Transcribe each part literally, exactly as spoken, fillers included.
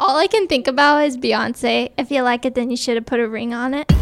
All I can think about is Beyonce. If you like it, then you should have put a ring on it.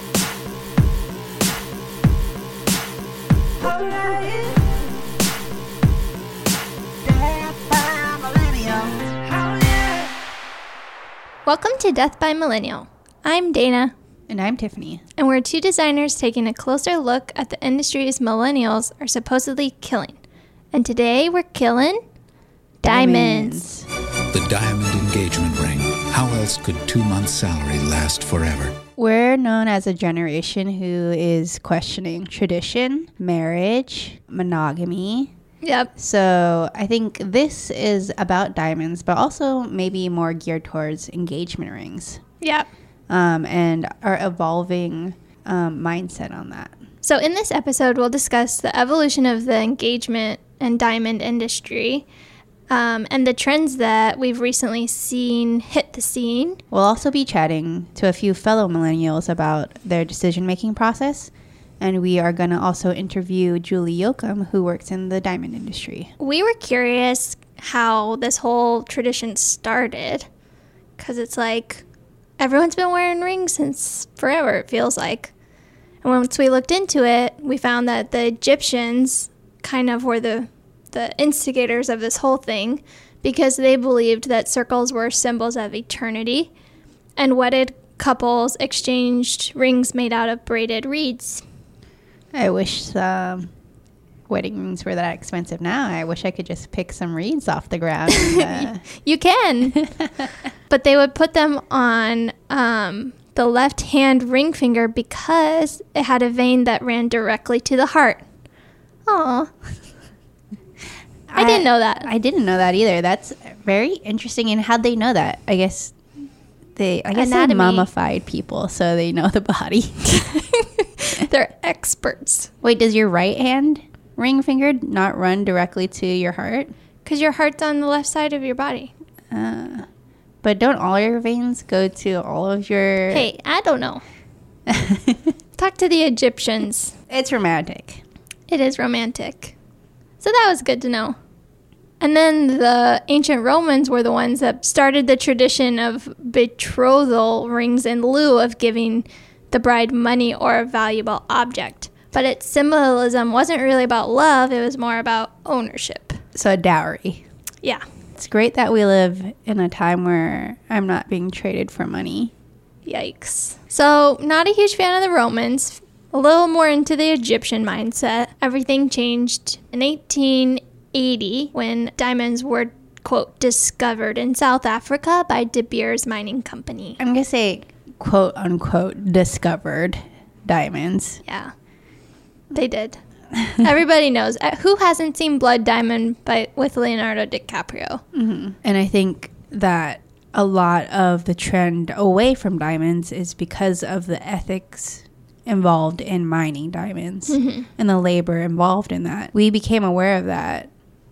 Welcome to Death by Millennial. I'm Dana. And I'm Tiffany. And we're two designers taking a closer look at the industries millennials are supposedly killing. And today we're killing diamonds. diamonds. The diamond engagement ring. How else could two months' salary last forever? We're known as a generation who is questioning tradition, marriage, monogamy. Yep. So I think this is about diamonds, but also maybe more geared towards engagement rings. Yep. Um, and our evolving um, mindset on that. So in this episode, we'll discuss the evolution of the engagement and diamond industry um, and the trends that we've recently seen hit the scene. We'll also be chatting to a few fellow millennials about their decision-making process. And we are going to also interview Julie Yoakum, who works in the diamond industry. We were curious how this whole tradition started, because it's like everyone's been wearing rings since forever, it feels like. And once we looked into it, we found that the Egyptians kind of were the, the instigators of this whole thing, because they believed that circles were symbols of eternity, and wedded couples exchanged rings made out of braided reeds. I wish um, wedding rings were that expensive now. I wish I could just pick some reeds off the ground. And, uh... You can. But they would put them on um, the left-hand ring finger because it had a vein that ran directly to the heart. Aw. I, I didn't know that. I didn't know that either. That's very interesting. And how'd they know that? I guess they, I guess they mummified people, so they know the body. They're experts. Wait, does your right hand ring finger not run directly to your heart? Because your heart's on the left side of your body. Uh, but don't all your veins go to all of your... Hey, I don't know. Talk to the Egyptians. It's romantic. It is romantic. So that was good to know. And then the ancient Romans were the ones that started the tradition of betrothal rings in lieu of giving the bride money or a valuable object. But its symbolism wasn't really about love, it was more about ownership. So a dowry. Yeah. It's great that we live in a time where I'm not being traded for money. Yikes. So, not a huge fan of the Romans. A little more into the Egyptian mindset. Everything changed in eighteen eighty when diamonds were, quote, discovered in South Africa by De Beers Mining Company. I'm going to say, quote, unquote, discovered diamonds. Yeah, they did. Everybody knows. Uh, who hasn't seen Blood Diamond by with Leonardo DiCaprio? Mm-hmm. And I think that a lot of the trend away from diamonds is because of the ethics involved in mining diamonds mm-hmm. and the labor involved in that. We became aware of that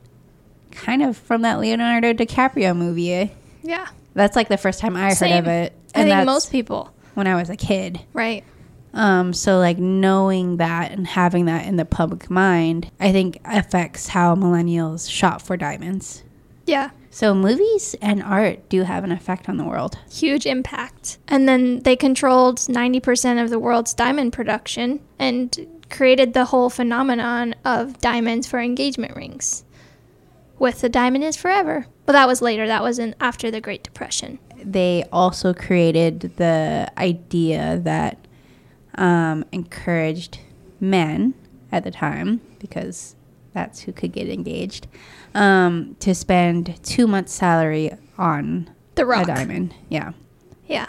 kind of from that Leonardo DiCaprio movie. Eh? Yeah. That's like the first time I Same. heard of it. And And I think that's most people. when I was a kid. Right. Um, so like knowing that and having that in the public mind, I think affects how millennials shop for diamonds. Yeah. So movies and art do have an effect on the world. Huge impact. And then they controlled ninety percent of the world's diamond production and created the whole phenomenon of diamonds for engagement rings. With the diamond is forever. But that was later. That was in after the Great Depression. They also created the idea that um, encouraged men at the time, because that's who could get engaged, um, to spend two months' salary on the rock. A diamond. Yeah. Yeah.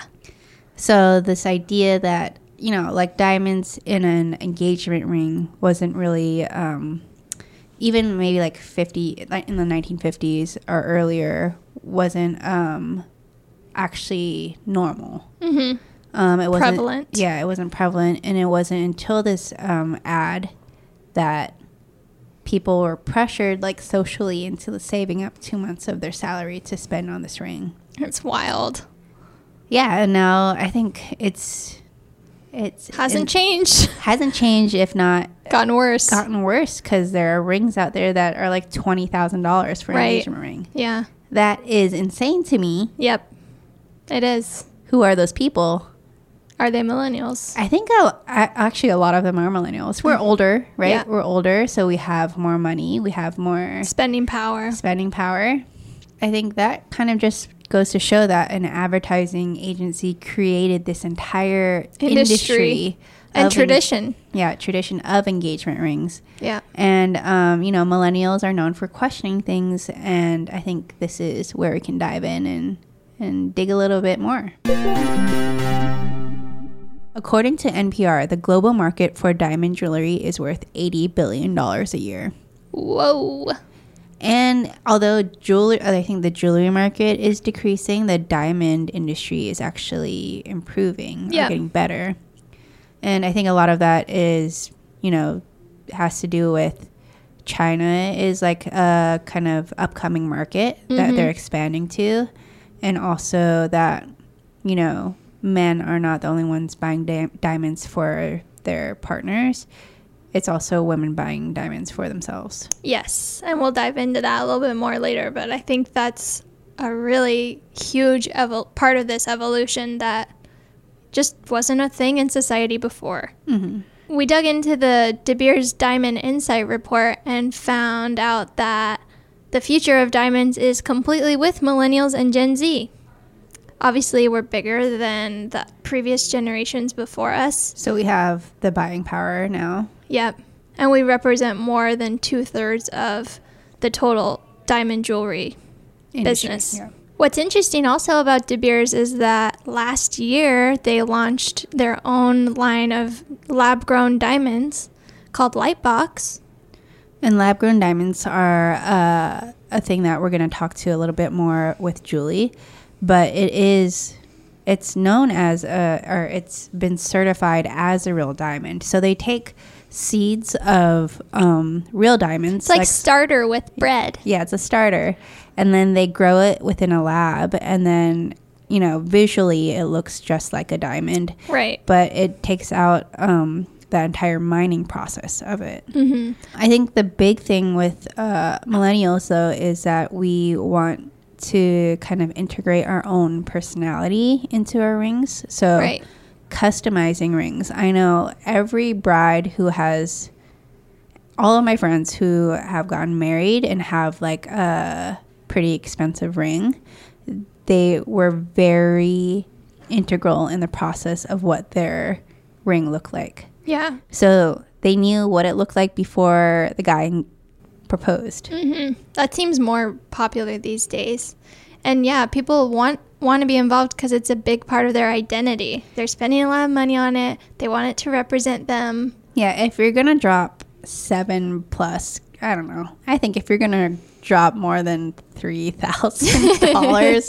So this idea that, you know, like diamonds in an engagement ring wasn't really, um, even maybe like fifty, like in the nineteen fifties or earlier, wasn't um, actually normal. Mm-hmm. Um, it wasn't prevalent. Yeah, it wasn't prevalent. And it wasn't until this um, ad that people were pressured, like socially, into saving up two months of their salary to spend on this ring. It's wild. Yeah, and now I think it's it's hasn't it changed. Hasn't changed, if not gotten worse. Gotten worse, because there are rings out there that are like twenty thousand dollars for an right. engagement ring. Yeah, that is insane to me. Yep. It is. Who are those people? Are they millennials? I think a, I, actually a lot of them are millennials. We're older, right? Yeah. We're older, so we have more money. We have more Spending power. spending power. I think that kind of just goes to show that an advertising agency created this entire Industry. industry And of tradition. En- yeah, tradition of engagement rings. Yeah. And, um, you know, millennials are known for questioning things, and I think this is where we can dive in and, and dig a little bit more. According to N P R, the global market for diamond jewelry is worth eighty billion dollars a year. Whoa. And although jewelry, I think the jewelry market is decreasing, the diamond industry is actually improving, Yeah. or getting better. And I think a lot of that is, you know, has to do with China is like a kind of upcoming market mm-hmm. that they're expanding to. And also that, you know, men are not the only ones buying di- diamonds for their partners. It's also women buying diamonds for themselves. Yes, and we'll dive into that a little bit more later, but I think that's a really huge evol- part of this evolution that just wasn't a thing in society before. Mm-hmm. We dug into the De Beers Diamond Insight report and found out that the future of diamonds is completely with millennials and Gen Z. Obviously, we're bigger than the previous generations before us. So we have the buying power now. Yep. And we represent more than two-thirds of the total diamond jewelry Industry, business. yeah. What's interesting also about De Beers is that last year they launched their own line of lab-grown diamonds called Lightbox. And lab-grown diamonds are uh, a thing that we're going to talk to a little bit more with Julie. But it is, it's known as, a, or it's been certified as a real diamond. So they take seeds of um, real diamonds. It's like, like starter with bread. Yeah, it's a starter. And then they grow it within a lab. And then, you know, visually it looks just like a diamond. Right. But it takes out um, the entire mining process of it. Mm-hmm. I think the big thing with uh, millennials, though, is that we want to kind of integrate our own personality into our rings. So right. customizing rings. I know every bride who has, all of my friends who have gotten married and have like a pretty expensive ring, they were very integral in the process of what their ring looked like. Yeah. So they knew what it looked like before the guy proposed. Mm-hmm. That seems more popular these days. And yeah, people want want to be involved because it's a big part of their identity. They're spending a lot of money on it. They want it to represent them. Yeah, if you're going to drop seven plus, I don't know. I think if you're going to drop more than three thousand dollars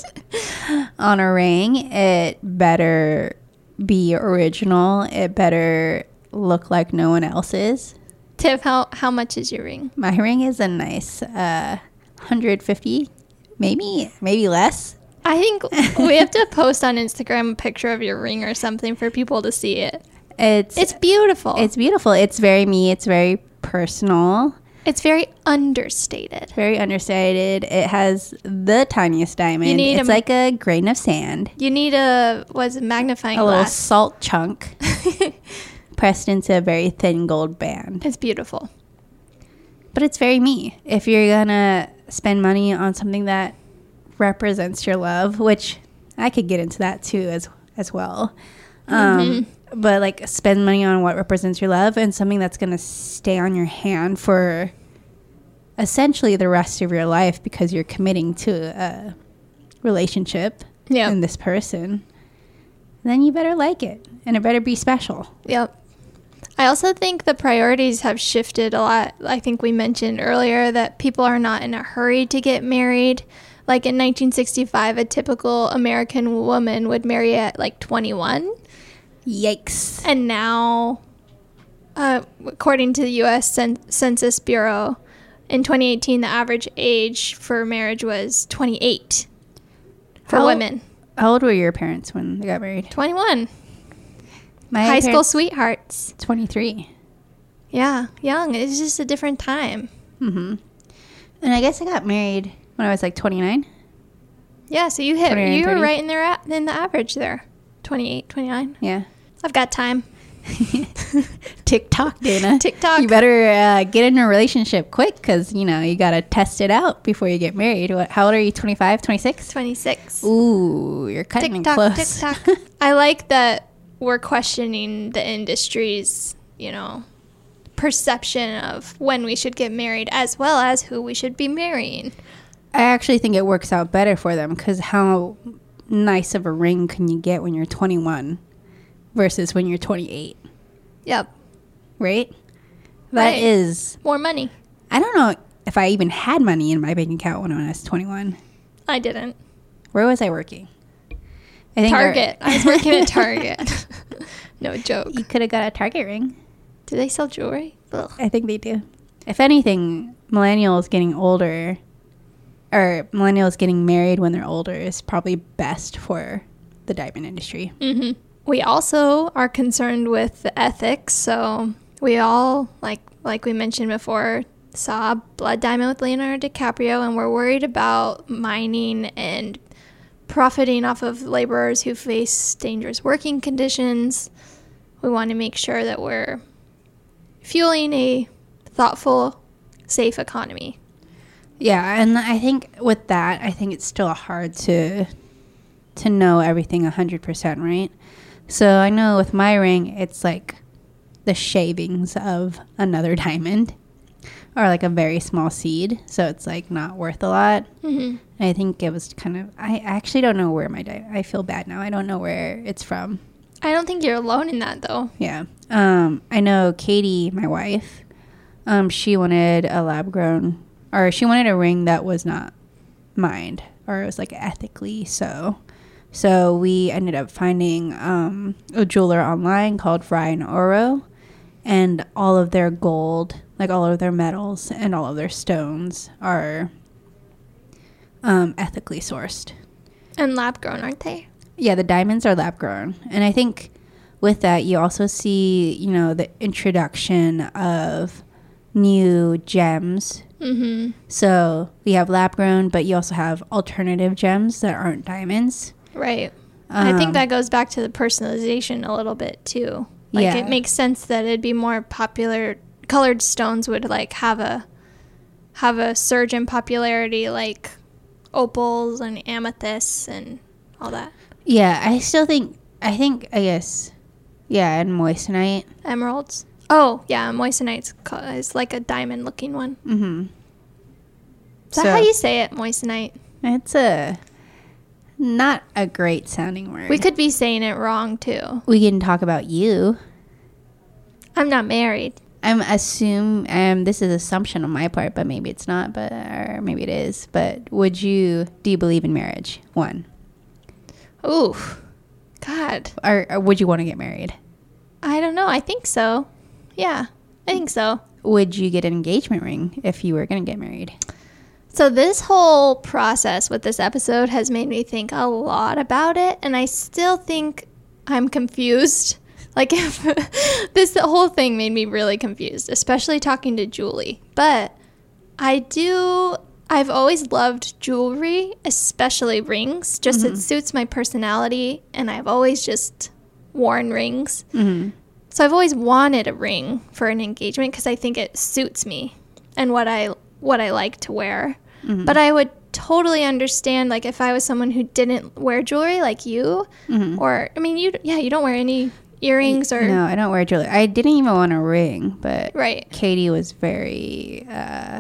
on a ring, it better be original. It better look like no one else's. Tiff, how, how much is your ring? My ring is a nice uh, one hundred fifty, maybe, maybe less. I think we have to post on Instagram a picture of your ring or something for people to see it. It's It's beautiful. It's beautiful. It's very me. It's very personal. It's very understated. Very understated. It has the tiniest diamond. It's a, like a grain of sand. You need a, what's it, magnifying a glass. A little salt chunk. Pressed into a very thin gold band. It's beautiful. But it's very me. If you're going to spend money on something that represents your love, which I could get into that too as as well. Um, mm-hmm. But like spend money on what represents your love and something that's going to stay on your hand for essentially the rest of your life because you're committing to a relationship yep. in this person, then you better like it and it better be special. Yep. I also think the priorities have shifted a lot. I think we mentioned earlier that people are not in a hurry to get married. Like in nineteen sixty-five, a typical American woman would marry at like twenty-one. Yikes. And now, uh, according to the U S Cen- Census Bureau, in twenty eighteen, the average age for marriage was twenty-eight for how, women. How old were your parents when they got married? twenty-one. My high school sweethearts. twenty-three. Yeah, young. It's just a different time. Mm-hmm. And I guess I got married when I was like twenty-nine. Yeah, so you hit, twenty-nine, you were thirty. right in there at, in the average there. twenty-eight, twenty-nine. Yeah. I've got time. TikTok, Dana. TikTok. You better uh, get in a relationship quick because, you know, you got to test it out before you get married. What, how old are you? twenty-five, twenty-six? twenty-six. Ooh, you're cutting it TikTok, close. TikTok. I like that we're questioning the industry's, you know, perception of when we should get married as well as who we should be marrying. I actually think it works out better for them because how nice of a ring can you get when you're twenty-one versus when you're twenty-eight, Yep. right? That Right. is, More money. I don't know if I even had money in my bank account when I was twenty-one. I didn't. Where was I working? I think Target. I was working at Target. No joke. You could have got a Target ring. Do they sell jewelry? Ugh. I think they do. If anything, millennials getting older or millennials getting married when they're older is probably best for the diamond industry. Mm-hmm. We also are concerned with the ethics. So we all, like like we mentioned before, saw Blood Diamond with Leonardo DiCaprio, and we're worried about mining and profiting off of laborers who face dangerous working conditions. We want to make sure that we're fueling a thoughtful, safe economy. Yeah, and I think with that, I think it's still hard to to know everything one hundred percent, right? So I know with my ring, it's like the shavings of another diamond or like a very small seed. So it's like not worth a lot. Mm-hmm. I think it was kind of, I actually don't know where my, di- I feel bad now. I don't know where it's from. I don't think you're alone in that, though. Yeah. Um, I know Katie, my wife, um, she wanted a lab grown, or she wanted a ring that was not mined, or it was like ethically so. So we ended up finding um, a jeweler online called Fry and Oro, and all of their gold, like all of their metals and all of their stones are um, ethically sourced. And lab grown, aren't they? Yeah, the diamonds are lab grown. And I think with that, you also see, you know, the introduction of new gems. Mm-hmm. So we have lab grown, but you also have alternative gems that aren't diamonds. Right. I Um, think that goes back to the personalization a little bit, too. Like, Yeah. it makes sense that it'd be more popular. Colored stones would, like, have a have a surge in popularity, like opals and amethysts and all that. Yeah, I still think, I think, I guess, yeah, and moissanite. Emeralds. Oh, yeah, moissanite's co- is like a diamond-looking one. Mm-hmm. Is that how you say it, moissanite? It's a, not a great sounding word. We could be saying it wrong, too. We can talk about you. I'm not married. I'm assume um this is assumption on my part, but maybe it's not, but or maybe it is. But would you do you believe in marriage? One. Ooh, God. Or, or would you want to get married? I don't know. I think so. Yeah, I think so. Would you get an engagement ring if you were going to get married? So this whole process with this episode has made me think a lot about it, and I still think I'm confused. Like, if this the whole thing made me really confused, especially talking to Julie. But I do, I've always loved jewelry, especially rings. Just Mm-hmm. it suits my personality, and I've always just worn rings. Mm-hmm. So I've always wanted a ring for an engagement because I think it suits me and what I what I like to wear. Mm-hmm. But I would totally understand, like, if I was someone who didn't wear jewelry like you, Mm-hmm. or I mean, you yeah, you don't wear any earrings or No, I don't wear jewelry. I didn't even want a ring, but right, Katie was very uh,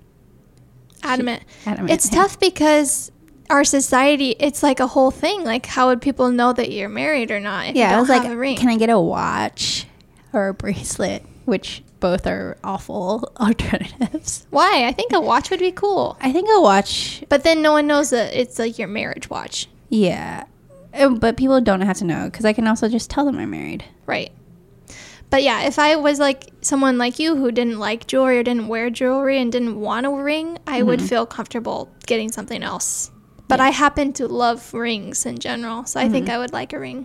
adamant. adamant. It's tough because our society, it's like a whole thing. Like, how would people know that you're married or not if Yeah, you don't I was have like, a ring? can I get a watch or a bracelet? Which both are awful alternatives. Why? I think a watch would be cool. I think a watch, But then no one knows that it's like your marriage watch. yeah. Uh, But people don't have to know because I can also just tell them I'm married. Right. But yeah, if I was like someone like you who didn't like jewelry or didn't wear jewelry and didn't want a ring, I would feel comfortable getting something else. But I happen to love rings in general, so I think I would like a ring.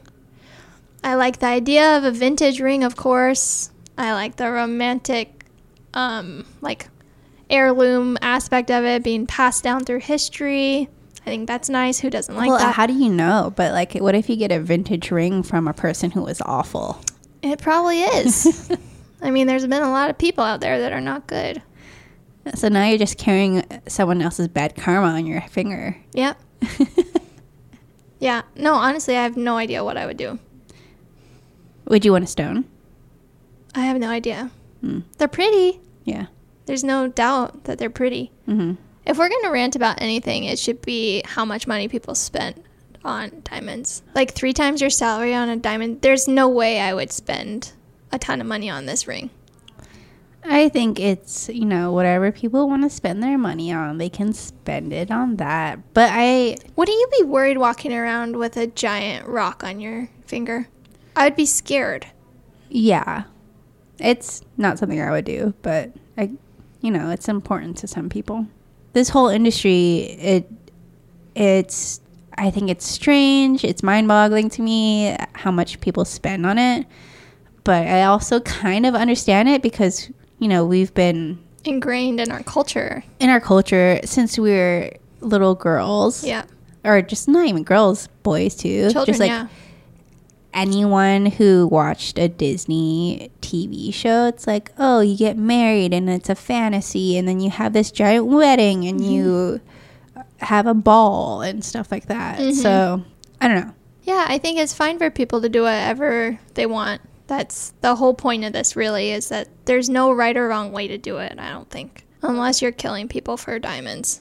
I like the idea of a vintage ring, of course. I like the romantic, um, like, heirloom aspect of it being passed down through history. I think that's nice. Who doesn't like well, that? how do you know? But like, what if you get a vintage ring from a person who was awful? It probably is. I mean, there's been a lot of people out there that are not good. So now you're just carrying someone else's bad karma on your finger. Yep. Yeah. No, honestly, I have no idea what I would do. Would you want a stone? I have no idea. Hmm. They're pretty. Yeah. There's no doubt that they're pretty. Mm-hmm. If we're going to rant about anything, it should be how much money people spend on diamonds. Like three times your salary on a diamond. There's no way I would spend a ton of money on this ring. I think it's, you know, whatever people want to spend their money on, they can spend it on that. But I... Wouldn't you be worried walking around with a giant rock on your finger? I would be scared. Yeah. It's not something I would do, but, I, you know, it's important to some people. This whole industry, it, it's, I think it's strange. It's mind-boggling to me how much people spend on it. But I also kind of understand it because, you know, we've been ingrained in our culture. In our culture since we were little girls. Yeah. Or just not even girls, boys too. Children, just like yeah. anyone who watched a Disney T V show, it's like, oh, you get married and it's a fantasy and then you have this giant wedding and mm-hmm. you have a ball and stuff like that. Mm-hmm. So, I don't know. Yeah, I think it's fine for people to do whatever they want. That's the whole point of this, really, is that there's no right or wrong way to do it, I don't think. Unless you're killing people for diamonds.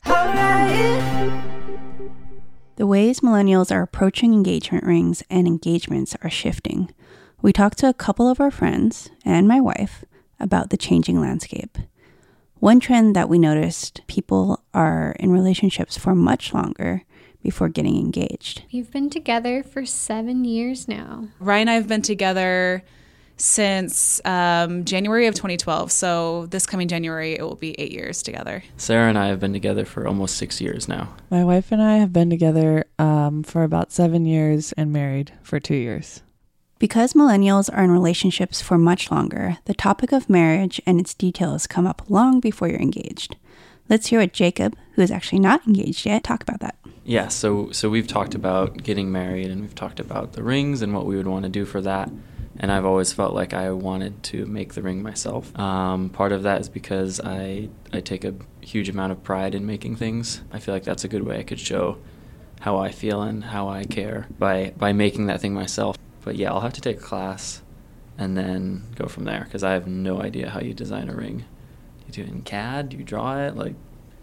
The ways millennials are approaching engagement rings and engagements are shifting. We talked to a couple of our friends and my wife about the changing landscape. One trend that we noticed, people are in relationships for much longer before getting engaged. We've been together for seven years now. Ryan and I have been together since um, January of twenty twelve. So this coming January, it will be eight years together. Sarah and I have been together for almost six years now. My wife and I have been together um, for about seven years and married for two years. Because millennials are in relationships for much longer, the topic of marriage and its details come up long before you're engaged. Let's hear what Jacob, who is actually not engaged yet, talk about that. Yeah, so so we've talked about getting married and we've talked about the rings and what we would want to do for that. And I've always felt like I wanted to make the ring myself. Um, part of that is because I, I take a huge amount of pride in making things. I feel like that's a good way I could show how I feel and how I care by, by making that thing myself. But yeah, I'll have to take a class and then go from there because I have no idea how you design a ring. Do you do it in C A D? Do you draw it? Like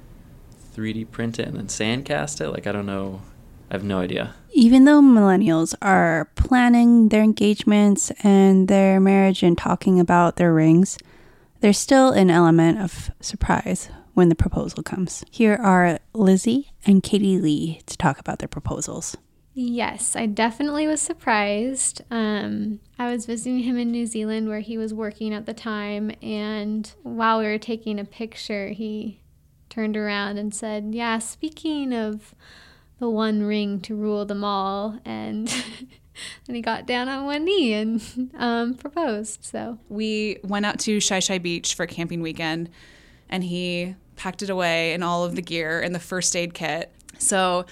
three D print it and then sand cast it? Like, I don't know. I have no idea. Even though millennials are planning their engagements and their marriage and talking about their rings, there's still an element of surprise when the proposal comes. Here are Lizzie and Katie Lee to talk about their proposals. Yes, I definitely was surprised. Um, I was visiting him in New Zealand where he was working at the time, and while we were taking a picture, he turned around and said, yeah, speaking of the one ring to rule them all, and and he got down on one knee and um, proposed. So we went out to Shai Shai Beach for camping weekend, and he packed it away in all of the gear in the first aid kit. So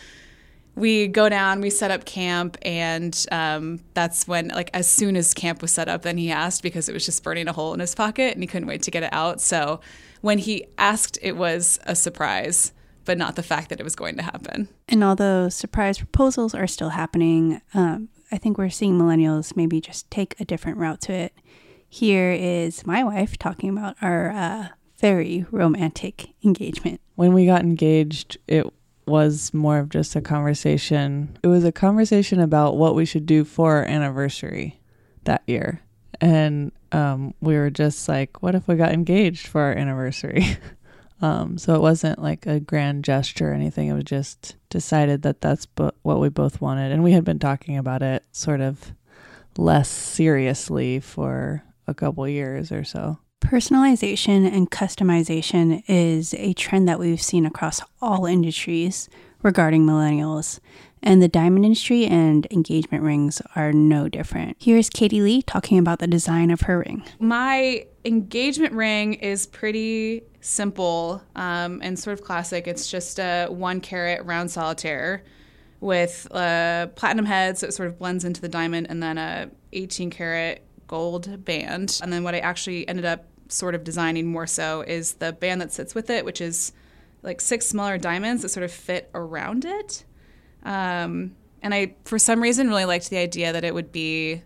we go down, we set up camp, and um, that's when, like, as soon as camp was set up, then he asked because it was just burning a hole in his pocket, and he couldn't wait to get it out. So when he asked, it was a surprise, but not the fact that it was going to happen. And although surprise proposals are still happening, um, I think we're seeing millennials maybe just take a different route to it. Here is my wife talking about our uh, very romantic engagement. When we got engaged, it was more of just a conversation. It was a conversation about what we should do for our anniversary that year. And um, we were just like, what if we got engaged for our anniversary? Um, so it wasn't like a grand gesture or anything. It was just decided that that's bo- what we both wanted. And we had been talking about it sort of less seriously for a couple years or so. Personalization and customization is a trend that we've seen across all industries regarding millennials. And the diamond industry and engagement rings are no different. Here's Katie Lee talking about the design of her ring. My engagement ring is pretty simple um, and sort of classic. It's just a one carat round solitaire with uh, platinum heads, so it sort of blends into the diamond, and then a eighteen karat gold band. And then what I actually ended up sort of designing more so is the band that sits with it, which is like six smaller diamonds that sort of fit around it. Um, and I, for some reason, really liked the idea that it would be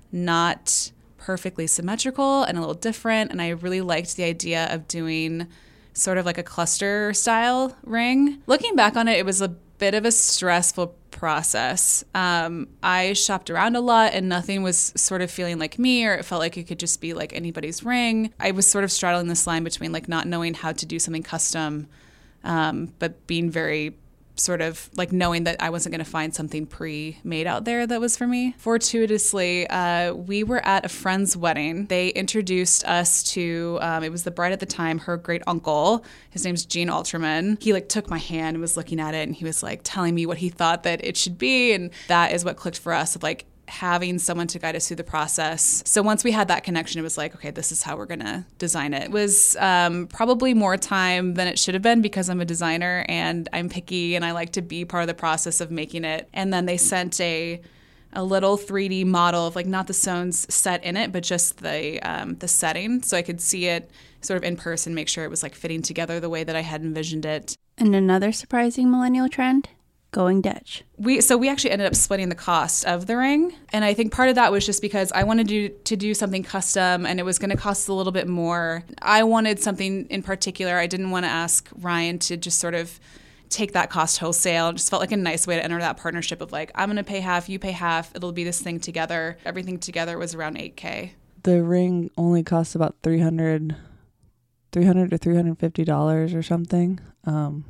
not perfectly symmetrical and a little different. And I really liked the idea of doing sort of like a cluster style ring. Looking back on it, it was a bit of a stressful process. Um, I shopped around a lot and nothing was sort of feeling like me, or it felt like it could just be like anybody's ring. I was sort of straddling this line between like not knowing how to do something custom, um, but being very sort of like knowing that I wasn't going to find something pre-made out there that was for me. Fortuitously, uh, we were at a friend's wedding. They introduced us to, um, it was the bride at the time, her great uncle. His name's Gene Alterman. He like took my hand and was looking at it, and he was like telling me what he thought that it should be. And that is what clicked for us, of like having someone to guide us through the process. So once we had that connection, it was like, okay, this is how we're going to design it. It was um, probably more time than it should have been because I'm a designer and I'm picky and I like to be part of the process of making it. And then they sent a a little three D model of like not the stones set in it, but just the um, the setting. So I could see it sort of in person, make sure it was like fitting together the way that I had envisioned it. And another surprising millennial trend, going Dutch. We so we actually ended up splitting the cost of the ring, and I think part of that was just because I wanted to to do something custom, and it was going to cost a little bit more. I wanted something in particular. I didn't want to ask Ryan to just sort of take that cost wholesale. It just felt like a nice way to enter that partnership of like, I'm going to pay half, you pay half. It'll be this thing together. Everything together was around eight K. The ring only costs about three hundred dollars three hundred dollars to three hundred fifty dollars or something. Um,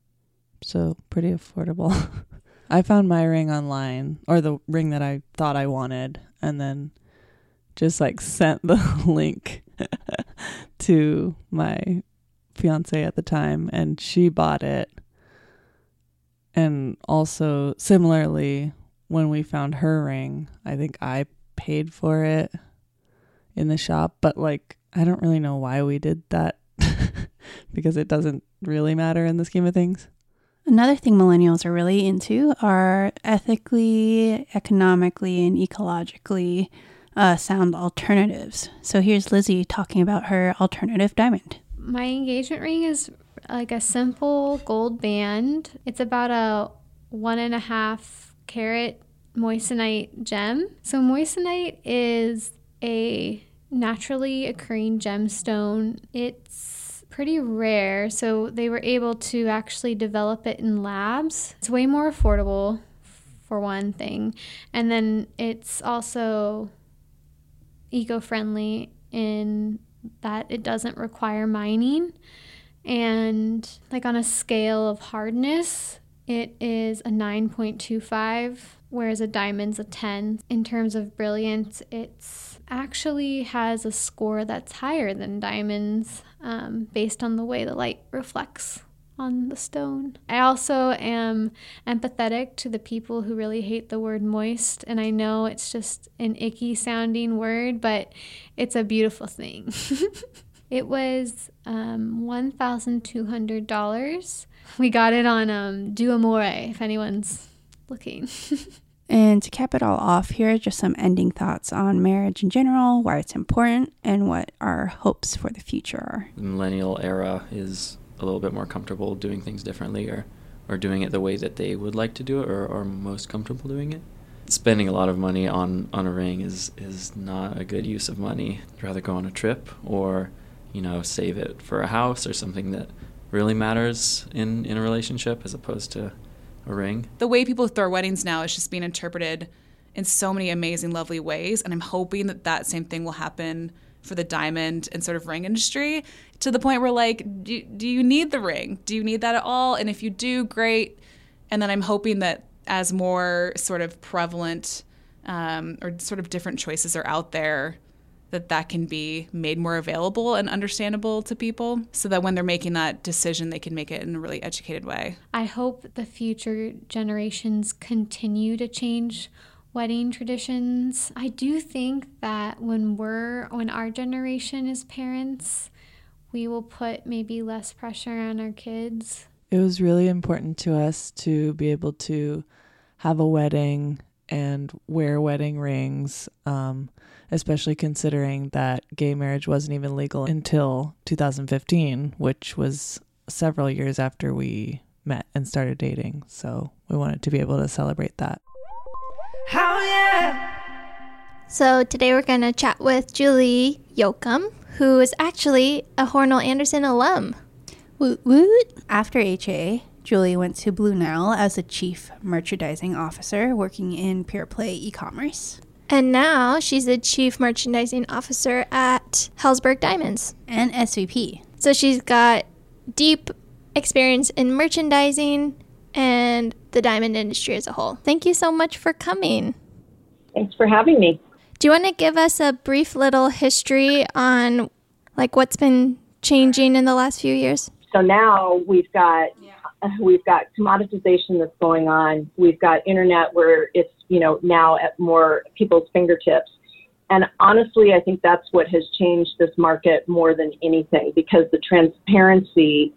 so pretty affordable. I found my ring online, or the ring that I thought I wanted, and then just like sent the link to my fiance at the time, and she bought it. And also similarly, when we found her ring, I think I paid for it in the shop, but like I don't really know why we did that because it doesn't really matter in the scheme of things. Another thing millennials are really into are ethically, economically, and ecologically uh, sound alternatives. So here's Lizzie talking about her alternative diamond. My engagement ring is like a simple gold band. It's about a one and a half carat moissanite gem. So moissanite is a naturally occurring gemstone. It's pretty rare, so they were able to actually develop it in labs. It's way more affordable, for one thing, and then it's also eco-friendly in that it doesn't require mining. And like on a scale of hardness, it is a nine point two five, whereas a diamond's a ten. In terms of brilliance, it's actually has a score that's higher than diamonds, um, based on the way the light reflects on the stone. I also am empathetic to the people who really hate the word moist, and I know it's just an icky sounding word, but it's a beautiful thing. It was um, one thousand two hundred dollars. We got it on um, Do Amore, if anyone's looking. And to cap it all off, here are just some ending thoughts on marriage in general, why it's important, and what our hopes for the future are. The millennial era is a little bit more comfortable doing things differently, or, or doing it the way that they would like to do it, or are most comfortable doing it. Spending a lot of money on, on a ring is, is not a good use of money. I'd rather go on a trip, or, you know, save it for a house or something that really matters in, in a relationship, as opposed to a ring. The way people throw weddings now is just being interpreted in so many amazing, lovely ways, and I'm hoping that that same thing will happen for the diamond and sort of ring industry, to the point where, like, do, do you need the ring? Do you need that at all? And if you do, great. And then I'm hoping that as more sort of prevalent um, or sort of different choices are out there, that that can be made more available and understandable to people so that when they're making that decision, they can make it in a really educated way. I hope the future generations continue to change wedding traditions. I do think that when we're, when our generation is parents, we will put maybe less pressure on our kids. It was really important to us to be able to have a wedding and wear wedding rings, um, especially considering that gay marriage wasn't even legal until two thousand fifteen, which was several years after we met and started dating. So we wanted to be able to celebrate that. Hell yeah! So today we're going to chat with Julie Yoakum, who is actually a Hornell Anderson alum. Woot woot. After H A, Julie went to Blue Nile as a chief merchandising officer working in Pure Play e-commerce. And now she's the chief merchandising officer at Helzberg Diamonds. And S V P. So she's got deep experience in merchandising and the diamond industry as a whole. Thank you so much for coming. Thanks for having me. Do you want to give us a brief little history on like what's been changing in the last few years? So now we've got uh, we've got commoditization that's going on. We've got internet where it's, you know, now at more people's fingertips. And honestly, I think that's what has changed this market more than anything, because the transparency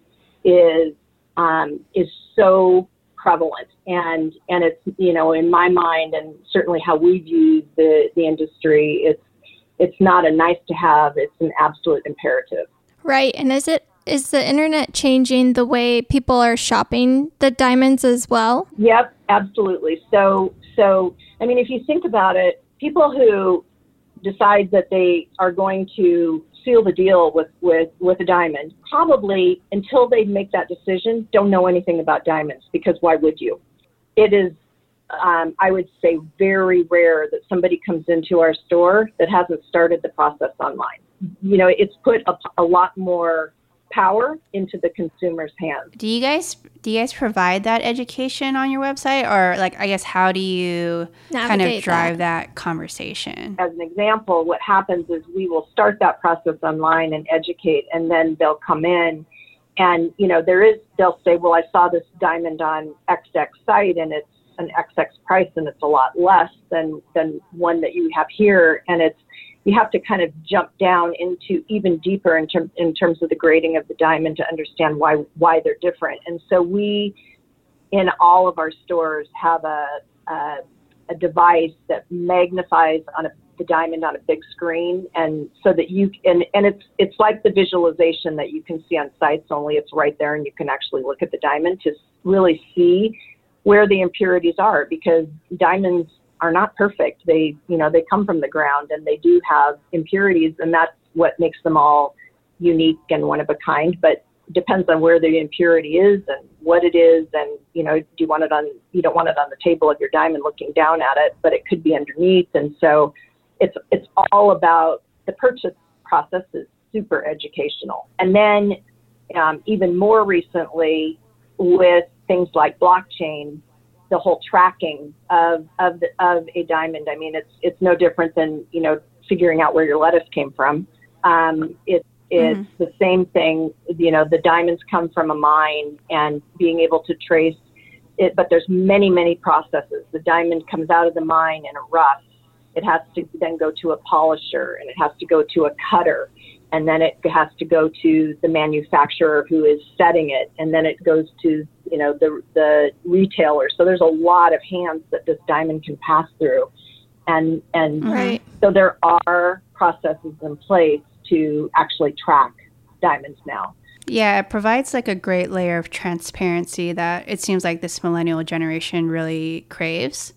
is um, is so prevalent. And and it's, you know, in my mind, and certainly how we view the, the industry, it's it's not a nice to have, it's an absolute imperative. Right. And is it is the internet changing the way people are shopping the diamonds as well? Yep, absolutely. So so I mean, if you think about it, people who decide that they are going to seal the deal with, with, with a diamond, probably until they make that decision, don't know anything about diamonds, because why would you? It is, um, I would say, very rare that somebody comes into our store that hasn't started the process online. You know, it's put a, a lot more power into the consumer's hands. Do you guys do you guys provide that education on your website, or like I guess how do you kind of drive that. that conversation? As an example, what happens is we will start that process online and educate, and then they'll come in and, you know, there is, they'll say, well, I saw this diamond on X X site and it's an X X price and it's a lot less than than one that you have here, and it's, you have to kind of jump down into even deeper in, term, in terms of the grading of the diamond to understand why why they're different. And so we, in all of our stores, have a a, a device that magnifies on a, the diamond on a big screen, and so that you and and it's it's like the visualization that you can see on sites, only it's right there, and you can actually look at the diamond to really see where the impurities are, because diamonds are not perfect. They, you know, they come from the ground and they do have impurities, and that's what makes them all unique and one of a kind. But depends on where the impurity is and what it is. And, you know, do you want it on, you don't want it on the table of your diamond looking down at it, but it could be underneath. And so it's, it's all about the purchase process is super educational. And then um, even more recently with things like blockchain, the whole tracking of of, the, of a diamond. I mean, it's it's no different than, you know, figuring out where your lettuce came from. Um, it, it's mm-hmm. the same thing. You know, the diamonds come from a mine, and being able to trace it. But there's many, many processes. The diamond comes out of the mine in a rough. It has to then go to a polisher, and it has to go to a cutter. And then it has to go to the manufacturer who is setting it. And then it goes to, you know, the the retailer. So there's a lot of hands that this diamond can pass through. And and right. so there are processes in place to actually track diamonds now. Yeah, it provides like a great layer of transparency that it seems like this millennial generation really craves.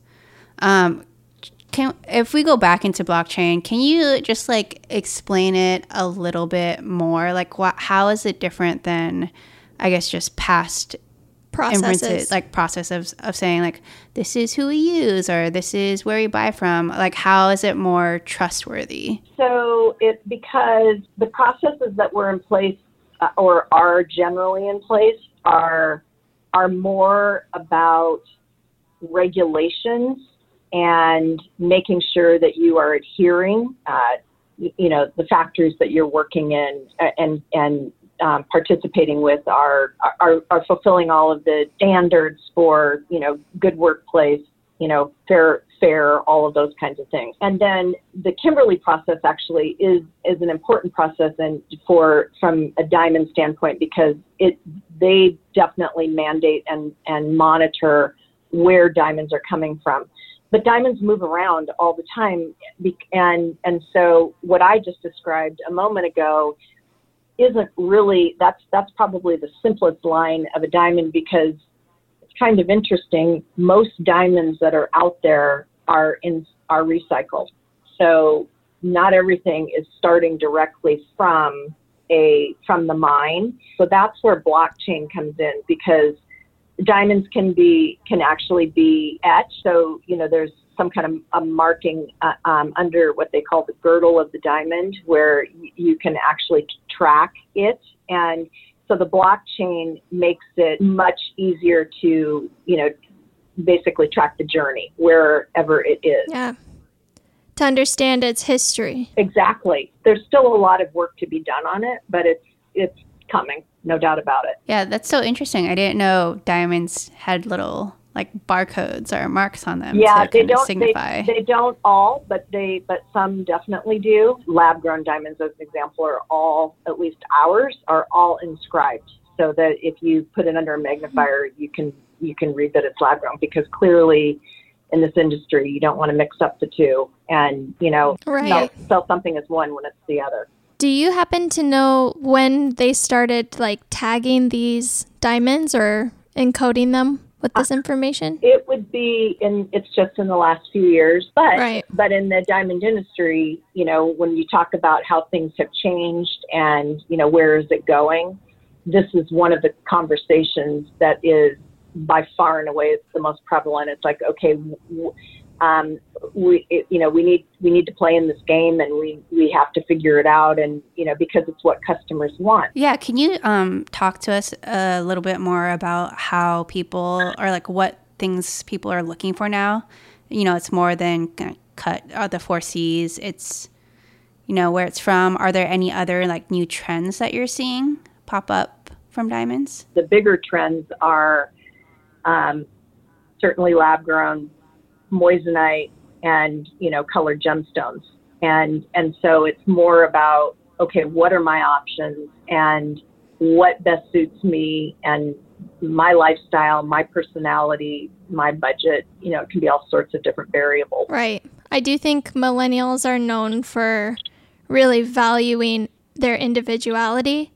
Um, Can, if we go back into blockchain, can you just like explain it a little bit more? Like, what, how is it different than, I guess, just past processes, like process of, of saying like, this is who we use or this is where we buy from? Like, how is it more trustworthy? So it's because the processes that were in place uh, or are generally in place are are more about regulations and making sure that you are adhering uh, you know, the factories that you're working in and, and, um, participating with are, are, are fulfilling all of the standards for, you know, good workplace, you know, fair, fair, all of those kinds of things. And then the Kimberly process actually is, is an important process and for, from a diamond standpoint, because it, they definitely mandate and, and monitor where diamonds are coming from. But diamonds move around all the time. And, and so what I just described a moment ago isn't really, that's, that's probably the simplest line of a diamond, because it's kind of interesting. Most diamonds that are out there are in, are recycled. So not everything is starting directly from a, from the mine. So that's where blockchain comes in, because diamonds can be, can actually be etched. So, you know, there's some kind of a marking uh, um, under what they call the girdle of the diamond, where y- you can actually track it. And so the blockchain makes it much easier to, you know, basically track the journey wherever it is. Yeah. To understand its history. Exactly. There's still a lot of work to be done on it, but it's, it's coming. No doubt about it. Yeah, that's so interesting. I didn't know diamonds had little like barcodes or marks on them. Yeah, to they kind of don't. signify. They, they don't all, but they, but some definitely do. Lab-grown diamonds, as an example, are all, at least ours, are all inscribed, so that if you put it under a magnifier, you can you can read that it's lab-grown, because clearly, in this industry, you don't want to mix up the two, and you know, Right. sell, sell something as one when it's the other. Do you happen to know when they started like tagging these diamonds or encoding them with this information? It would be in, it's just in the last few years, but, Right. but in the diamond industry, you know, when you talk about how things have changed and, you know, where is it going, this is one of the conversations that is by far and away the most prevalent. It's like, okay, w- um, we, it, you know, we need, we need to play in this game, and we, we have to figure it out. And, you know, because it's what customers want. Yeah, can you um, talk to us a little bit more about how people, or like what things people are looking for now? You know, it's more than cut uh, the four C's. It's, you know, where it's from. Are there any other like new trends that you're seeing pop up from diamonds? The bigger trends are um, certainly lab-grown, moissanite, and, you know, colored gemstones. And, and so it's more about, okay, what are my options and what best suits me and my lifestyle, my personality, my budget. You know, it can be all sorts of different variables. Right. I do think millennials are known for really valuing their individuality.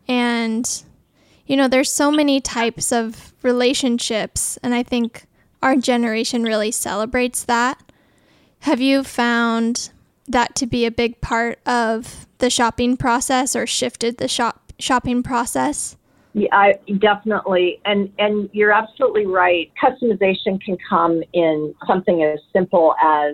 And, you know, there's so many types of relationships, and I think our generation really celebrates that. Have you found that to be a big part of the shopping process, or shifted the shop shopping process? Yeah, I definitely. And, and you're absolutely right. Customization can come in something as simple as,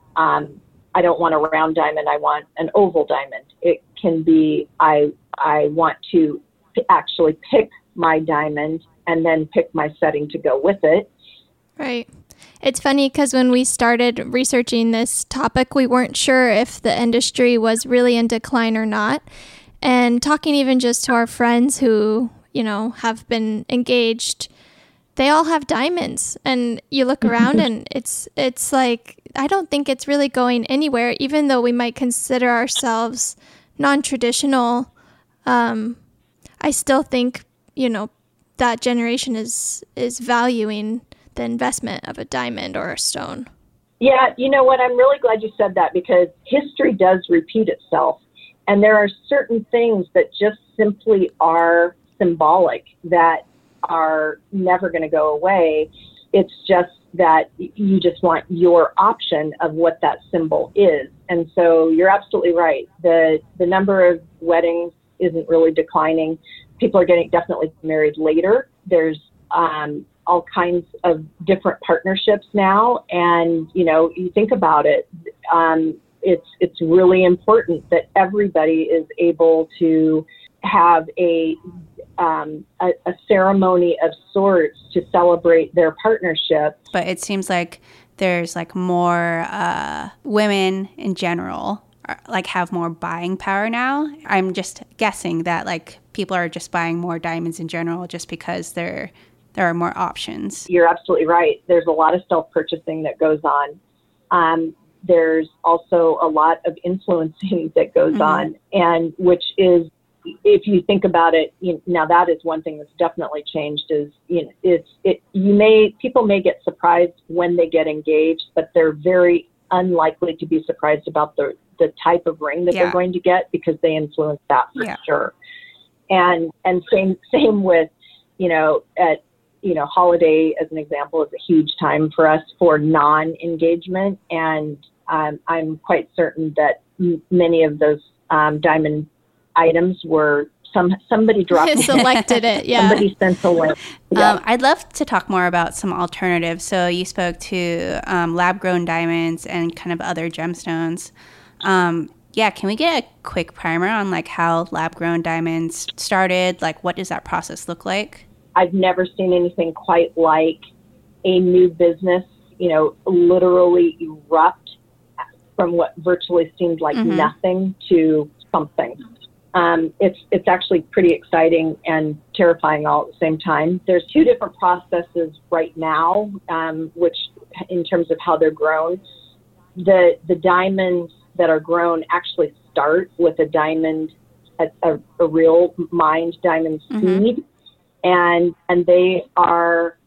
um, I don't want a round diamond, I want an oval diamond. It can be, I, I want to actually pick my diamond and then pick my setting to go with it. Right. It's funny because when we started researching this topic, we weren't sure if the industry was really in decline or not. And talking even just to our friends who, you know, have been engaged, they all have diamonds. And you look around and it's it's like, I don't think it's really going anywhere, even though we might consider ourselves non-traditional. Um, I still think, you know, that generation is is valuing the investment of a diamond or a stone. Yeah, you know what? I'm really glad you said that, because history does repeat itself. And there are certain things that just simply are symbolic that are never going to go away. It's just that you just want your option of what that symbol is. And so you're absolutely right. The the number of weddings isn't really declining. People are getting definitely married later. There's um, all kinds of different partnerships now. And, you know, you think about it, um, it's, it's really important that everybody is able to have a, um, a, a ceremony of sorts to celebrate their partnership. But it seems like there's like more uh, women in general are, like have more buying power now. I'm just guessing that like people are just buying more diamonds in general just because there there are more options. You're absolutely right. There's a lot of self-purchasing that goes on. Um, there's also a lot of influencing that goes mm-hmm. on, and which is, if you think about it, you know, now that is one thing that's definitely changed. Is you know, it's it. You may people may get surprised when they get engaged, but they're very unlikely to be surprised about the the type of ring that yeah. they're going to get because they influence that for yeah. sure. And and same same with, you know, at you know, holiday as an example is a huge time for us for non-engagement, and um, I'm quite certain that m- many of those um, diamond items were some somebody dropped selected it. Yeah, somebody sent a link. Yeah. Um, I'd love to talk more about some alternatives. So you spoke to um, lab-grown diamonds and kind of other gemstones. Um, yeah, can we get a quick primer on like how lab-grown diamonds started? Like, what does that process look like? I've never seen anything quite like a new business, you know, literally erupt from what virtually seemed like mm-hmm. nothing to something. Um, it's it's actually pretty exciting and terrifying all at the same time. There's two different processes right now, um, which in terms of how they're grown. The the diamonds that are grown actually start with a diamond, a, a, a real mined diamond mm-hmm. seed. And and they are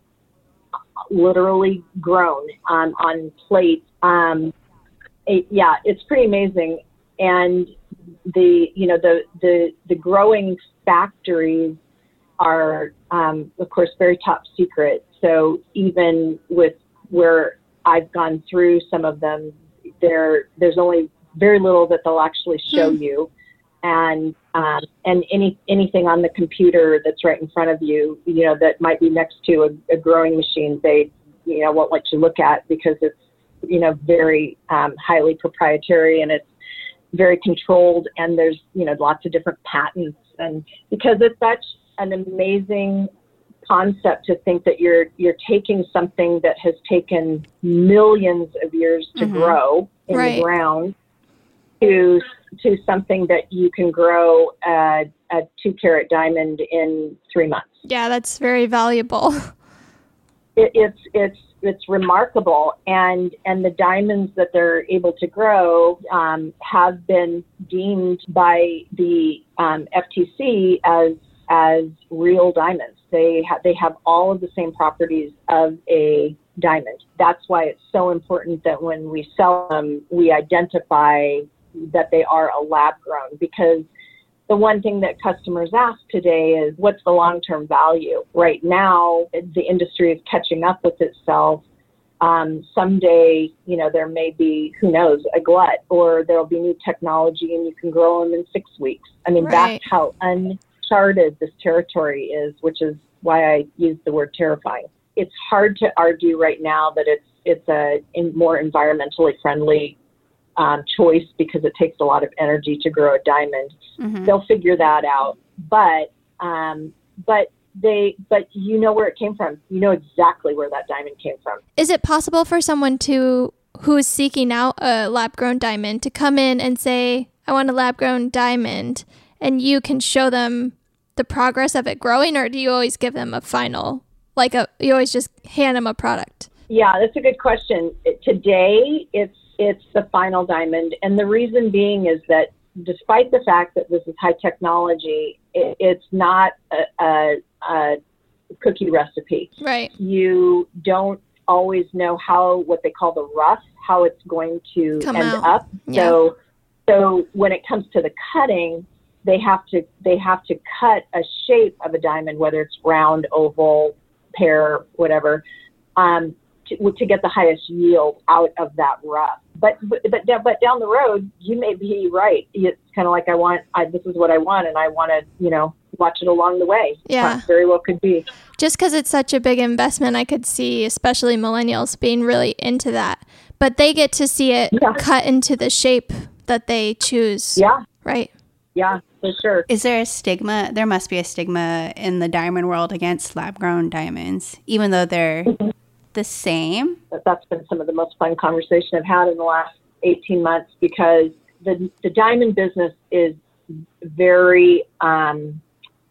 literally grown um, on plates. Um, it, yeah, it's pretty amazing. And the you know the the the growing factories are um, of course very top secret. So even with where I've gone through some of them, there there's only very little that they'll actually show hmm. you. And um, and any anything on the computer that's right in front of you, you know, that might be next to a, a growing machine, they, you know, won't let you look at because it's, you know, very um, highly proprietary and it's very controlled. And there's, you know, lots of different patents. And because it's such an amazing concept to think that you're you're taking something that has taken millions of years to mm-hmm. grow in right. the ground to to something that you can grow a, a two carat diamond in three months. Yeah, that's very valuable. It, it's it's it's remarkable, and and the diamonds that they're able to grow um, have been deemed by the um, F T C as as real diamonds. They have they have all of the same properties of a diamond. That's why it's so important that when we sell them, we identify that they are a lab grown, because the one thing that customers ask today is what's the long-term value? Right now, the industry is catching up with itself. Um, someday, you know, there may be, who knows, a glut, or there'll be new technology and you can grow them in six weeks. I mean, right. that's how uncharted this territory is, which is why I use the word terrifying. It's hard to argue right now that it's it's a in more environmentally friendly Um, choice because it takes a lot of energy to grow a diamond. Mm-hmm. They'll figure that out, but um, but they but you know where it came from. You know exactly where that diamond came from. Is it possible for someone to who is seeking out a lab-grown diamond to come in and say, "I want a lab-grown diamond," and you can show them the progress of it growing, or do you always give them a final, like a you always just hand them a product? Yeah, that's a good question. Today, it's It's the final diamond. And the reason being is that despite the fact that this is high technology, it, it's not a, a, a cookie recipe. Right. You don't always know how, what they call the rough, how it's going to Come end out. up. Yeah. So, so when it comes to the cutting, they have to, they have to cut a shape of a diamond, whether it's round, oval, pear, whatever, um, to, to get the highest yield out of that rough. But, but but but down the road, you may be right. It's kind of like I want. I, this is what I want, and I want to, you know, watch it along the way. Yeah, that very well could be. Just because it's such a big investment, I could see, especially millennials, being really into that. But they get to see it yeah. cut into the shape that they choose. Yeah. Right. Yeah, for sure. Is there a stigma? There must be a stigma in the diamond world against lab-grown diamonds, even though they're mm-hmm. the same. That's been some of the most fun conversation I've had in the last eighteen months, because the the diamond business is very, um,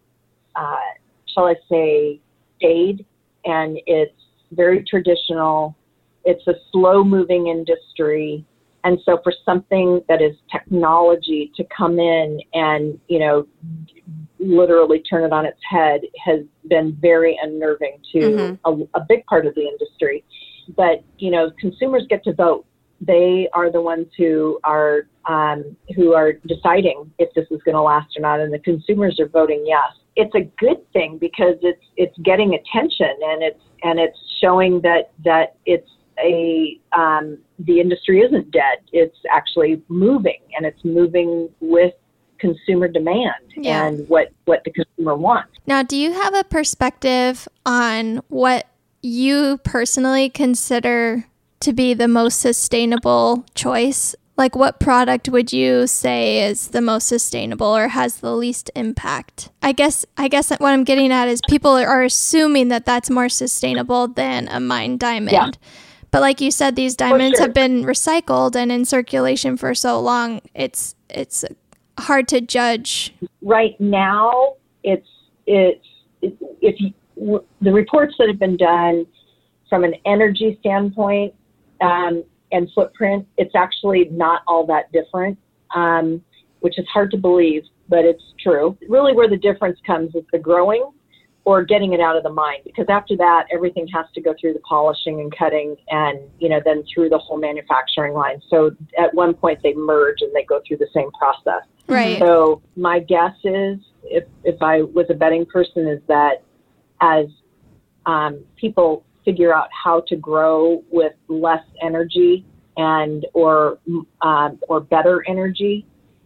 uh, shall I say, staid, and it's very traditional. It's a slow-moving industry. And so for something that is technology to come in and, you know, literally turn it on its head has been very unnerving to mm-hmm. a, a big part of the industry. But, you know, consumers get to vote. They are the ones who are um, who are deciding if this is going to last or not, and the consumers are voting yes. It's a good thing because it's it's getting attention, and it's and it's showing that that it's a um, the industry isn't dead. It's actually moving, and it's moving with consumer demand yeah. and what what the consumer wants. Now, do you have a perspective on what you personally consider to be the most sustainable choice? Like, what product would you say is the most sustainable or has the least impact? I guess I guess what I'm getting at is people are assuming that that's more sustainable than a mined diamond. Yeah. But like you said, these diamonds sure. have been recycled and in circulation for so long, it's it's hard to judge. Right now, it's it's it, if you, the reports that have been done from an energy standpoint um, and footprint, it's actually not all that different, um, which is hard to believe, but it's true. Really, where the difference comes is the growing or getting it out of the mine, because after that, everything has to go through the polishing and cutting and, you know, then through the whole manufacturing line. So at one point they merge and they go through the same process. Right. So my guess is, if, if I was a betting person, is that as um, people figure out how to grow with less energy and or um, or better energy,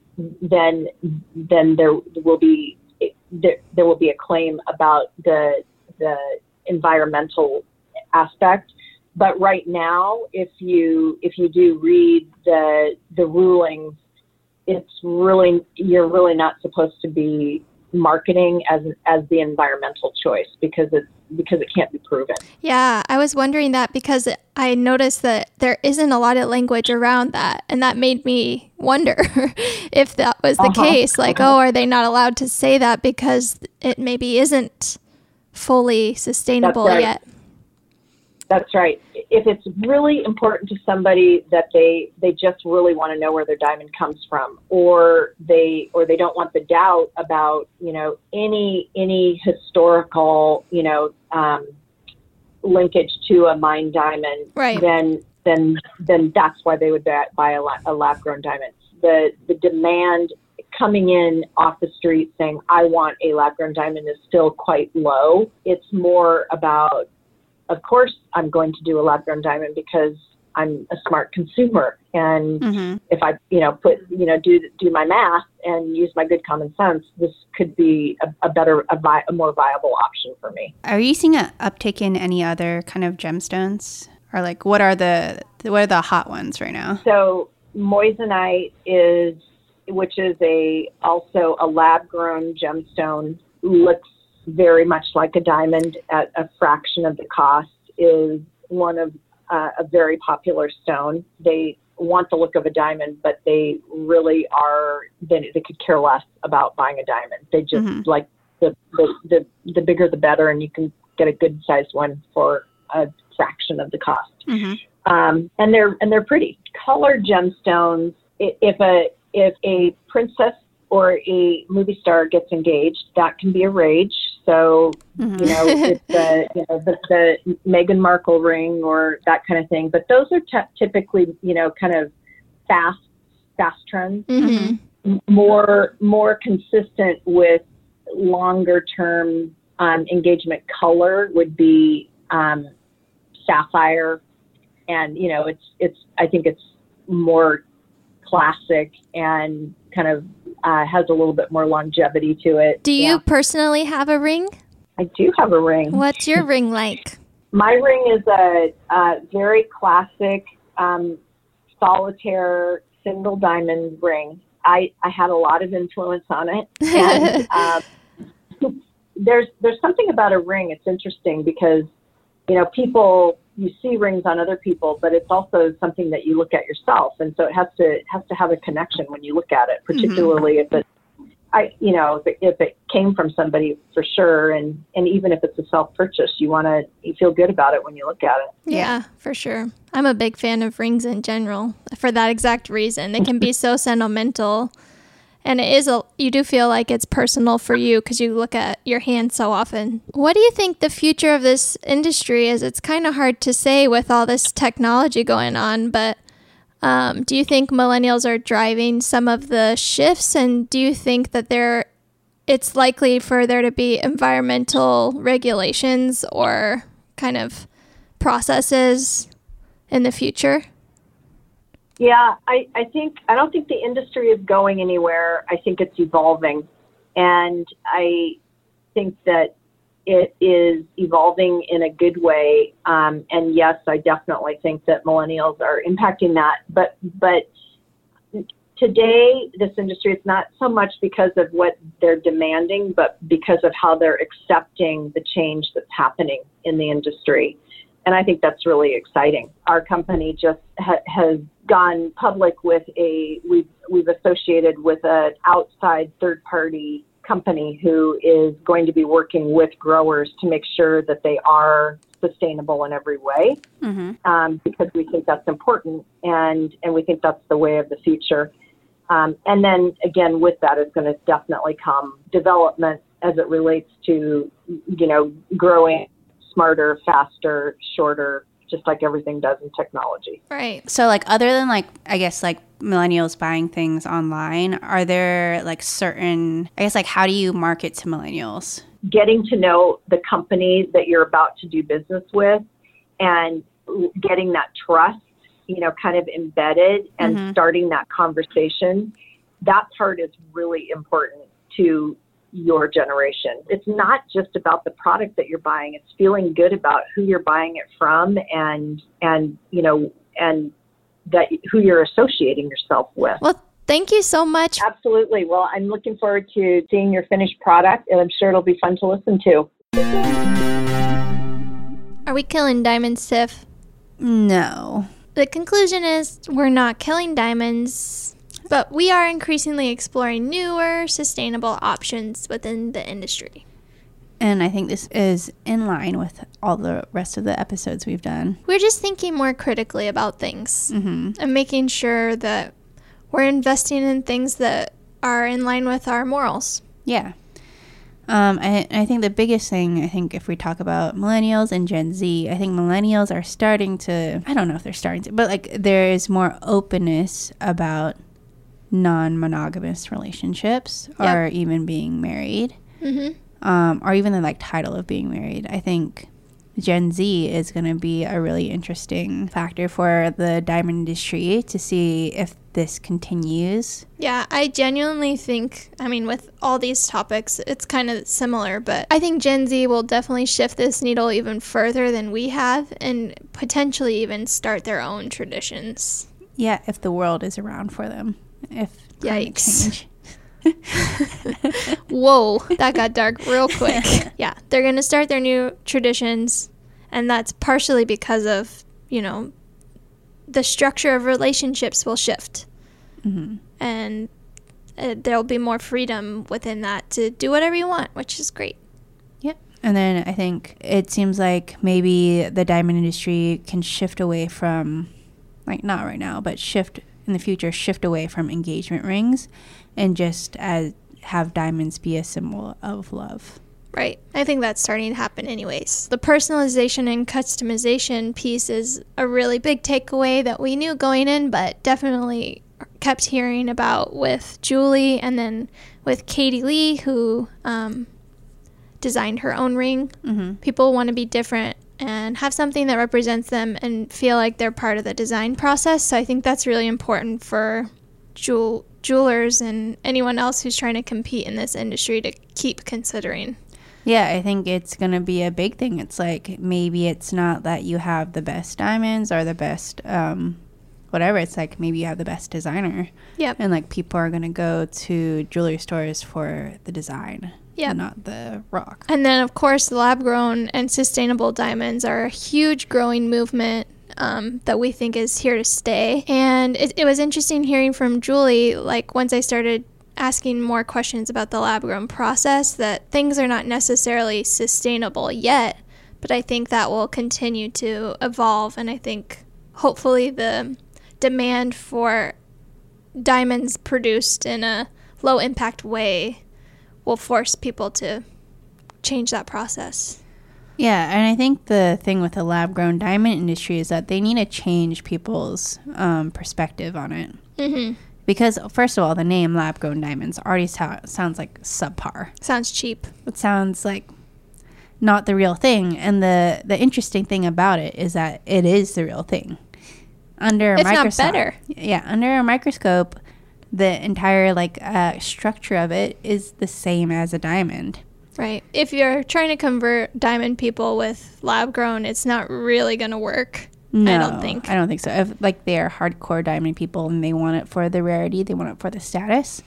then then there will be There, there will be a claim about the the environmental aspect. But right now, if you if you do read the the rulings, it's really you're really not supposed to be marketing as as the environmental choice because it's because it can't be proven. Yeah, I was wondering that because I noticed that there isn't a lot of language around that, and that made me wonder if that was the uh-huh. case. Like, uh-huh. oh, are they not allowed to say that because it maybe isn't fully sustainable That's right. yet? That's right. If it's really important to somebody that they they just really want to know where their diamond comes from, or they or they don't want the doubt about, you know, any any historical, you know, um, linkage to a mined diamond, right. then then then that's why they would buy a, a lab grown diamond. The the demand coming in off the street saying I want a lab grown diamond is still quite low. It's more about, of course, I'm going to do a lab-grown diamond because I'm a smart consumer, and mm-hmm. if I, you know, put, you know, do do my math and use my good common sense, this could be a, a better, a, vi- a more viable option for me. Are you seeing an uptick in any other kind of gemstones, or like what are the what are the hot ones right now? So moissanite is, which is a also a lab-grown gemstone, looks very much like a diamond at a fraction of the cost, is one of uh, a very popular stone. They want the look of a diamond, but they really are, they, they could care less about buying a diamond. They just mm-hmm. like the, the, the, the bigger the better, and you can get a good sized one for a fraction of the cost. Mm-hmm. Um, and they're, and they're pretty. Colored gemstones, if a, if a princess or a movie star gets engaged, that can be a rage. So, mm-hmm. you know, it's the, you know, the, the Meghan Markle ring or that kind of thing. But those are t- typically, you know, kind of fast, fast trends. Mm-hmm. More, more consistent with longer term um, engagement color would be um, sapphire. And, you know, it's, it's, I think it's more classic and kind of uh, has a little bit more longevity to it. Do you yeah. personally have a ring? I do have a ring. What's your ring like? My ring is a, a very classic um, solitaire single diamond ring. I, I had a lot of influence on it. And um, there's there's something about a ring. It's interesting because, you know, people you see rings on other people, but it's also something that you look at yourself. And so it has to, it has to have a connection when you look at it, particularly mm-hmm. if it's, I, you know, if it, if it came from somebody for sure. And, and even if it's a self-purchase, you want to, you feel good about it when you look at it. Yeah, yeah, for sure. I'm a big fan of rings in general for that exact reason. They can be so sentimental. And it is, a, you do feel like it's personal for you because you look at your hand so often. What do you think the future of this industry is? It's kind of hard to say with all this technology going on, but um, do you think millennials are driving some of the shifts? And do you think that there, it's likely for there to be environmental regulations or kind of processes in the future? Yeah, I, I think, I don't think the industry is going anywhere. I think it's evolving. And I think that it is evolving in a good way. Um, and yes, I definitely think that millennials are impacting that. But, but today, this industry is not so much because of what they're demanding, but because of how they're accepting the change that's happening in the industry. And I think that's really exciting. Our company just ha- has gone public with a, we've, we've associated with an outside third party company who is going to be working with growers to make sure that they are sustainable in every way, mm-hmm. um, because we think that's important and, and we think that's the way of the future. Um, and then again, with that is going to definitely come development as it relates to, you know, growing smarter, faster, shorter, just like everything does in technology. Right. So like other than like, I guess like millennials buying things online, are there like certain, I guess like how do you market to millennials? Getting to know the company that you're about to do business with and getting that trust, you know, kind of embedded and mm-hmm. starting that conversation. That part is really important to your generation. It's not just about the product that you're buying. It's feeling good about who you're buying it from and, and, you know, and that who you're associating yourself with. Well, thank you so much. Absolutely. Well, I'm looking forward to seeing your finished product, and I'm sure it'll be fun to listen to. Are we killing diamonds, Tiff? No. The conclusion is we're not killing diamonds, but we are increasingly exploring newer, sustainable options within the industry. And I think this is in line with all the rest of the episodes we've done. We're just thinking more critically about things mm-hmm. and making sure that we're investing in things that are in line with our morals. Yeah. Um, I, I think the biggest thing, I think if we talk about millennials and Gen Z, I think millennials are starting to, I don't know if they're starting to, but like there is more openness about non-monogamous relationships yep. or even being married. Mm-hmm. Um, or even the like title of being married. I think Gen Z is going to be a really interesting factor for the diamond industry to see if this continues. Yeah, I genuinely think, I mean, with all these topics, it's kind of similar, but I think Gen Z will definitely shift this needle even further than we have and potentially even start their own traditions. Yeah, if the world is around for them. If Yikes. Change. Whoa, that got dark real quick. Yeah, they're going to start their new traditions, and that's partially because of, you know, the structure of relationships will shift. Mm-hmm. And uh, there'll be more freedom within that to do whatever you want, which is great. Yep. And then I think it seems like maybe the diamond industry can shift away from, like not right now, but shift in the future, shift away from engagement rings and just as have diamonds be a symbol of love. Right. I think that's starting to happen anyways. The personalization and customization piece is a really big takeaway that we knew going in, but definitely kept hearing about with Julie and then with Katie Lee, who um, designed her own ring. Mm-hmm. People want to be different and have something that represents them and feel like they're part of the design process. So I think that's really important for jewel jewelers and anyone else who's trying to compete in this industry to keep considering. Yeah, I think it's going to be a big thing. It's like maybe it's not that you have the best diamonds or the best um, whatever. It's like maybe you have the best designer. Yep. And like people are going to go to jewelry stores for the design Yep. not the rock. And then, of course, lab-grown and sustainable diamonds are a huge growing movement um, that we think is here to stay. And it, it was interesting hearing from Julie, like, once I started asking more questions about the lab-grown process, that things are not necessarily sustainable yet, but I think that will continue to evolve. And I think, hopefully, the demand for diamonds produced in a low-impact way will force people to change that process. Yeah, and I think the thing with the lab-grown diamond industry is that they need to change people's um, perspective on it. Mm-hmm. Because, first of all, the name lab-grown diamonds already so- sounds like subpar. Sounds cheap. It sounds like not the real thing. And the, the interesting thing about it is that it is the real thing. Under a It's not microscope, better. Yeah, under a microscope, the entire like uh, structure of it is the same as a diamond. Right. If you're trying to convert diamond people with lab-grown, it's not really going to work. No, I don't think. I don't think so. If like they're hardcore diamond people and they want it for the rarity, they want it for the status.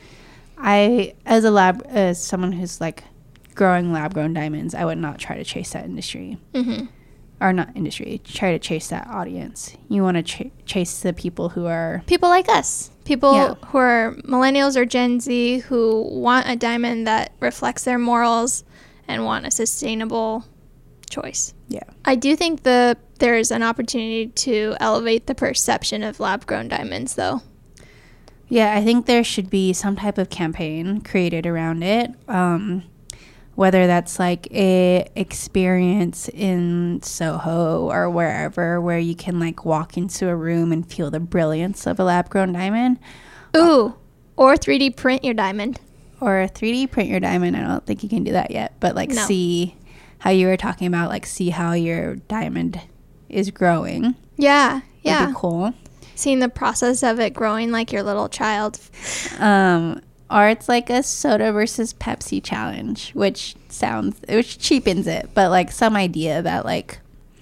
I, as a lab, as someone who's like growing lab-grown diamonds, I would not try to chase that industry. Mm-hmm. Or not industry. Try to chase that audience. You want to ch- chase the people who are People like us. People Yeah. who are millennials or Gen Z who want a diamond that reflects their morals and want a sustainable choice. yeah. I do think the there's an opportunity to elevate the perception of lab-grown diamonds, though. Yeah, I think there should be some type of campaign created around it. Um, whether that's like a experience in Soho or wherever where you can like walk into a room and feel the brilliance of a lab-grown diamond. Ooh, or three D print your diamond. Or three D print your diamond. I don't think you can do that yet, but like No. see how you were talking about, like see how your diamond is growing. Yeah, Would yeah. be cool. Seeing the process of it growing like your little child. Um, or it's like a soda versus Pepsi challenge, which sounds, which cheapens it, but like some idea that like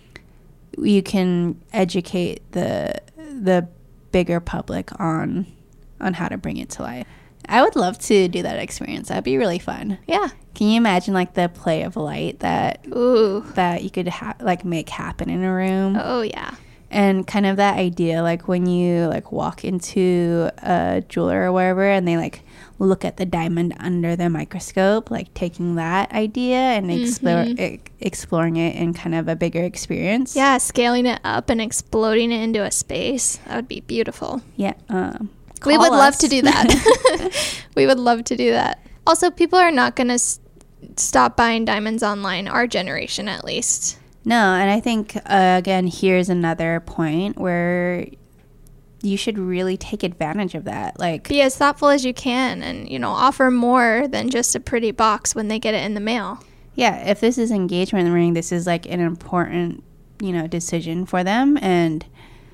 you can educate the the bigger public on on how to bring it to life. I would love to do that experience. That'd be really fun. Yeah. Can you imagine like the play of light that Ooh. that you could ha- like make happen in a room? Oh, yeah. And kind of that idea, like when you like walk into a jeweler or wherever and they like look at the diamond under the microscope, like taking that idea and explore, Mm-hmm. e- exploring it in kind of a bigger experience. Yeah, scaling it up and exploding it into a space. That would be beautiful. Yeah. Um, We call would love us. to do that. We would love to do that. Also, people are not going to s- stop buying diamonds online, our generation at least. No, and I think, uh, again, here's another point where you should really take advantage of that. Like, Be as thoughtful as you can and, you know, offer more than just a pretty box when they get it in the mail. yeah, if this is engagement ring, this is like an important, you know, decision for them. And,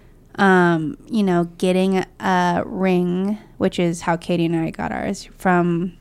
um, you know, getting a ring, which is how Katie and I got ours, from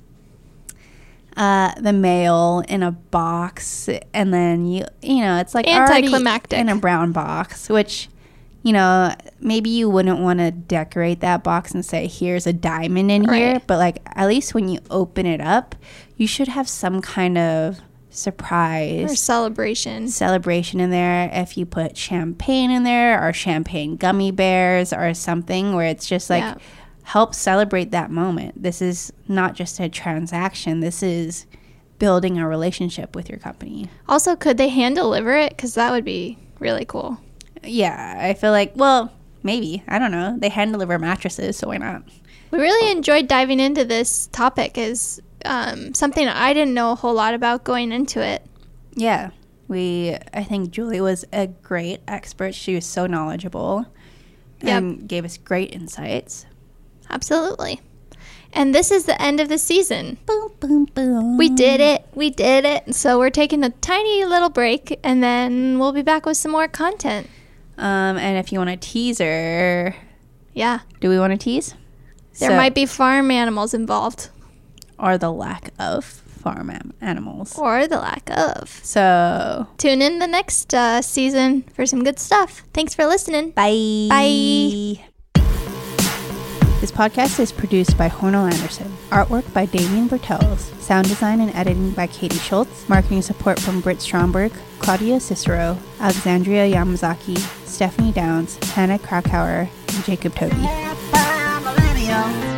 uh, the mail in a box. And then, you, you know, it's like already Anticlimactic. in a brown box, which, you know, maybe you wouldn't want to decorate that box and say, here's a diamond in here. Right. But, like, at least when you open it up, you should have some kind of surprise Or celebration. celebration in there. If you put champagne in there or champagne gummy bears or something where it's just like, Yeah. help celebrate that moment. This is not just a transaction. This is building a relationship with your company. Also, could they hand deliver it? Because that would be really cool. Yeah, I feel like, well, maybe. I don't know. They hand deliver mattresses, so why not? We really enjoyed diving into this topic. Is um, something I didn't know a whole lot about going into it. Yeah. We, I think Julie was a great expert. She was so knowledgeable and gave us great insights. Absolutely. And this is the end of the season. Boom, boom, boom. We did it. We did it. So we're taking a tiny little break, and then we'll be back with some more content. Um, and if you want a teaser, Yeah. do we want to tease? There So- might be farm animals involved, or the lack of farm am- animals. or the lack of. So, Tune in the next uh, season for some good stuff. Thanks for listening. bye. Bye. This podcast is produced by Hornell Anderson. Artwork by Damien Bertels. Sound design and editing by Katie Schultz. Marketing support from Britt Stromberg, Claudia Cicero, Alexandria Yamazaki, Stephanie Downs, Hannah Krakauer, and Jacob Toby.